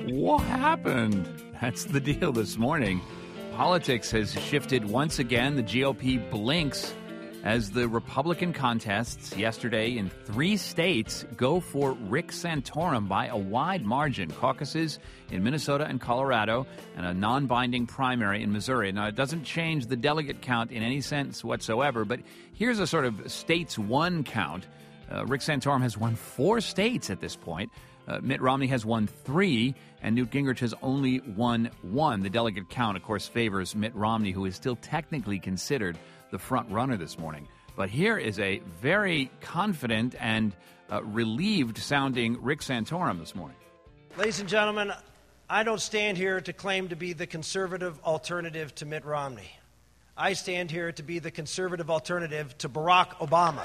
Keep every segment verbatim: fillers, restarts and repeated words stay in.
What happened? That's the deal this morning. Politics has shifted once again. The G O P blinks as the Republican contests yesterday in three states go for Rick Santorum by a wide margin. Caucuses in Minnesota and Colorado, and a non-binding primary in Missouri. Now, it doesn't change the delegate count in any sense whatsoever, but here's a sort of states won count. Uh, Rick Santorum has won four states at this point. Uh, Mitt Romney has won three, and Newt Gingrich has only won one. The delegate count, of course, favors Mitt Romney, who is still technically considered the front runner this morning. But here is a very confident and uh, relieved-sounding Rick Santorum this morning. Ladies and gentlemen, I don't stand here to claim to be the conservative alternative to Mitt Romney. I stand here to be the conservative alternative to Barack Obama.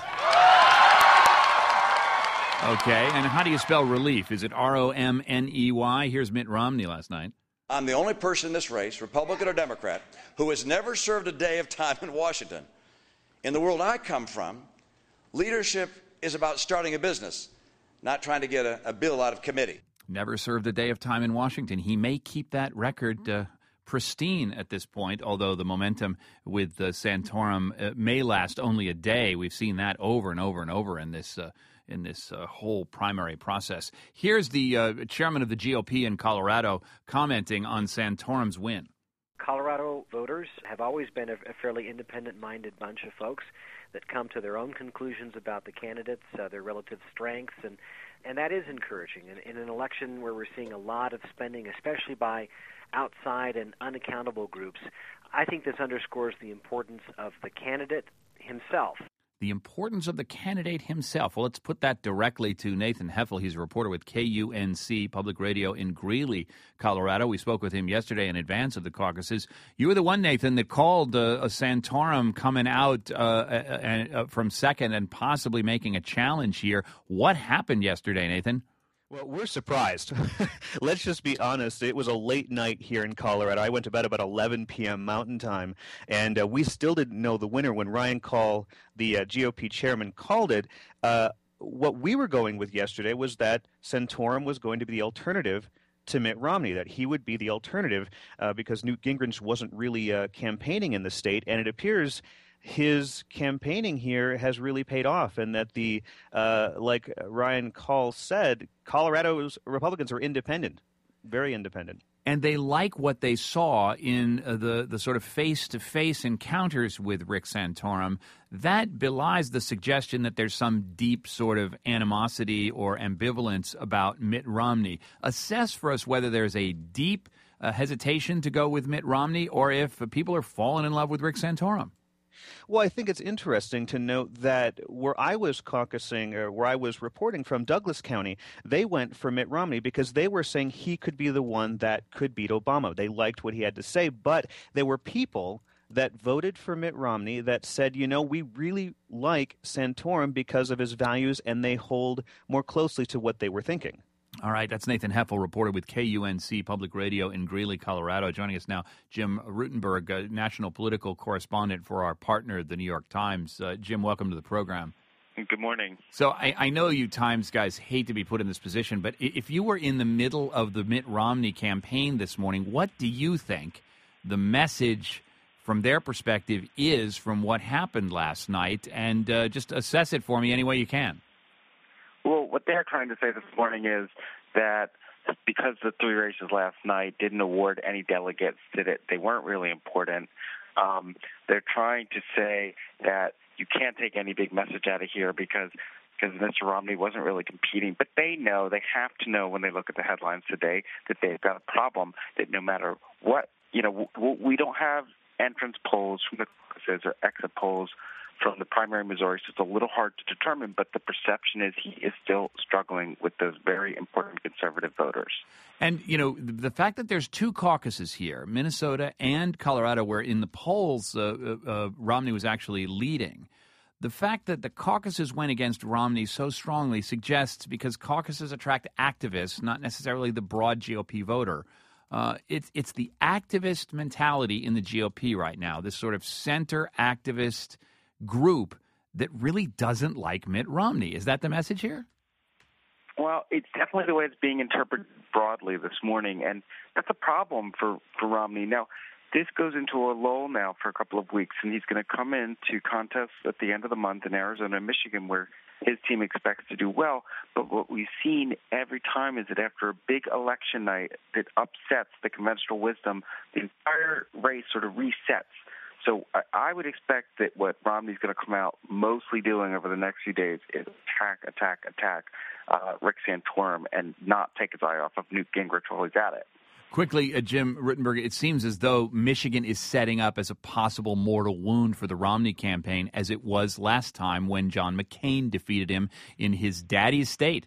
Okay, and how do you spell relief? Is it R O M N E Y? Here's Mitt Romney last night. I'm the only person in this race, Republican or Democrat, who has never served a day of time in Washington. In the world I come from, leadership is about starting a business, not trying to get a, a bill out of committee. Never served a day of time in Washington. He may keep that record uh, pristine at this point, although the momentum with uh, Santorum uh, may last only a day. We've seen that over and over and over in this uh, in this uh, whole primary process. Here's the uh, chairman of the G O P in Colorado commenting on Santorum's win. Colorado voters have always been a, a fairly independent-minded bunch of folks that come to their own conclusions about the candidates, uh, their relative strengths, and, and that is encouraging. In, in an election where we're seeing a lot of spending, especially by outside and unaccountable groups, I think this underscores the importance of the candidate himself. The importance of the candidate himself. Well, let's put that directly to Nathan Heffel. He's a reporter with K U N C Public Radio in Greeley, Colorado. We spoke with him yesterday in advance of the caucuses. You were the one, Nathan, that called uh, a Santorum coming out uh, uh, uh, from second and possibly making a challenge here. What happened yesterday, Nathan? Well, we're surprised. Let's just be honest. It was a late night here in Colorado. I went to bed about eleven p.m. Mountain Time, and uh, we still didn't know the winner when Ryan Call, the uh, G O P chairman, called it. Uh, what we were going with yesterday was that Santorum was going to be the alternative to Mitt Romney, that he would be the alternative uh, because Newt Gingrich wasn't really uh, campaigning in the state, and it appears his campaigning here has really paid off, and that the, uh, like Ryan Call said, Colorado's Republicans are independent, very independent. And they like what they saw in uh, the, the sort of face-to-face encounters with Rick Santorum. That belies the suggestion that there's some deep sort of animosity or ambivalence about Mitt Romney. Assess for us whether there's a deep uh, hesitation to go with Mitt Romney or if uh, people are falling in love with Rick Santorum. Well, I think it's interesting to note that where I was caucusing, or where I was reporting from, Douglas County, they went for Mitt Romney because they were saying he could be the one that could beat Obama. They liked what he had to say, but there were people that voted for Mitt Romney that said, you know, we really like Santorum because of his values, and they hold more closely to what they were thinking. All right, that's Nathan Heffel, reporter with K U N C Public Radio in Greeley, Colorado. Joining us now, Jim Rutenberg, a national political correspondent for our partner, the New York Times. Uh, Jim, welcome to the program. Good morning. So I, I know you Times guys hate to be put in this position, but if you were in the middle of the Mitt Romney campaign this morning, what do you think the message from their perspective is from what happened last night? And uh, just assess it for me any way you can. Well, what they're trying to say this morning is that because the three races last night didn't award any delegates, that it, they weren't really important, um, they're trying to say that you can't take any big message out of here because because Mister Romney wasn't really competing. But they know, they have to know when they look at the headlines today that they've got a problem, that no matter what, you know, we don't have entrance polls from the caucuses or exit polls from the primary Missouri, so it's a little hard to determine, but the perception is he is still struggling with those very important conservative voters. And, you know, the fact that there's two caucuses here, Minnesota and Colorado, where in the polls uh, uh, Romney was actually leading, the fact that the caucuses went against Romney so strongly suggests, because caucuses attract activists, not necessarily the broad G O P voter, uh, it's, it's the activist mentality in the G O P right now, this sort of center activist group that really doesn't like Mitt Romney. Is that the message here? Well, it's definitely the way it's being interpreted broadly this morning, and that's a problem for, for Romney. Now, this goes into a lull now for a couple of weeks, and he's going to come into contests at the end of the month in Arizona and Michigan where his team expects to do well. But what we've seen every time is that after a big election night that upsets the conventional wisdom, the entire race sort of resets. So I would expect that what Romney's going to come out mostly doing over the next few days is attack, attack, attack uh, Rick Santorum and not take his eye off of Newt Gingrich while he's at it. Quickly, uh, Jim Rittenberg, it seems as though Michigan is setting up as a possible mortal wound for the Romney campaign, as it was last time when John McCain defeated him in his daddy's state.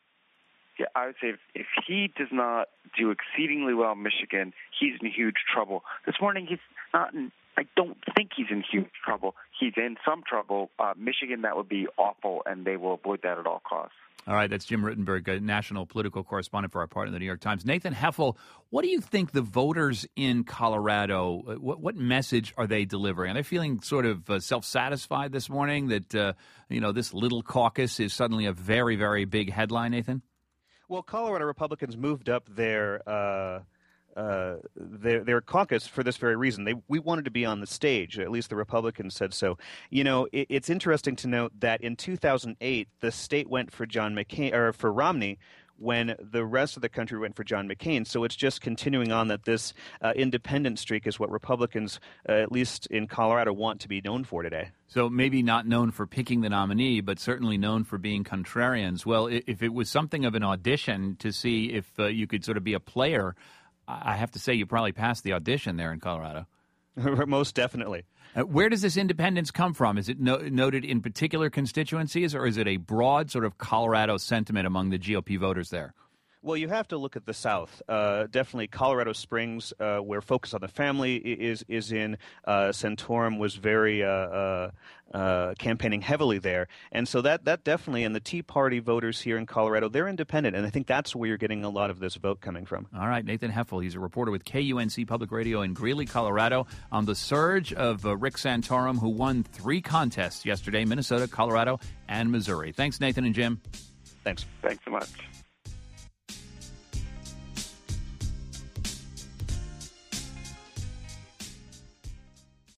Yeah, I would say if, if he does not do exceedingly well in Michigan, he's in huge trouble. This morning, he's not in, I don't think he's in huge trouble. He's in some trouble. Uh, Michigan, that would be awful, and they will avoid that at all costs. All right, that's Jim Rittenberg, a national political correspondent for our partner, the New York Times. Nathan Heffel, what do you think the voters in Colorado, what, what message are they delivering? Are they feeling sort of uh, self-satisfied this morning that, uh, you know, this little caucus is suddenly a very, very big headline, Nathan? Well, Colorado Republicans moved up their uh, uh, their, their caucus for this very reason. They we wanted to be on the stage. At least the Republicans said so. You know, it, it's interesting to note that in two thousand eight, the state went for John McCain or for Romney, when the rest of the country went for John McCain. So it's just continuing on that this uh, independent streak is what Republicans, uh, at least in Colorado, want to be known for today. So maybe not known for picking the nominee, but certainly known for being contrarians. Well, if it was something of an audition to see if uh, you could sort of be a player, I have to say you probably passed the audition there in Colorado. Most definitely. Uh, where does this independence come from? Is it no- noted in particular constituencies, or is it a broad sort of Colorado sentiment among the G O P voters there? Well, you have to look at the South. Uh, definitely Colorado Springs, uh, where Focus on the Family is is in. Uh, Santorum was very uh, uh, uh, campaigning heavily there. And so that, that definitely, and the Tea Party voters here in Colorado, they're independent. And I think that's where you're getting a lot of this vote coming from. All right, Nathan Heffel, he's a reporter with K U N C Public Radio in Greeley, Colorado, on the surge of uh, Rick Santorum, who won three contests yesterday, Minnesota, Colorado, and Missouri. Thanks, Nathan and Jim. Thanks. Thanks so much.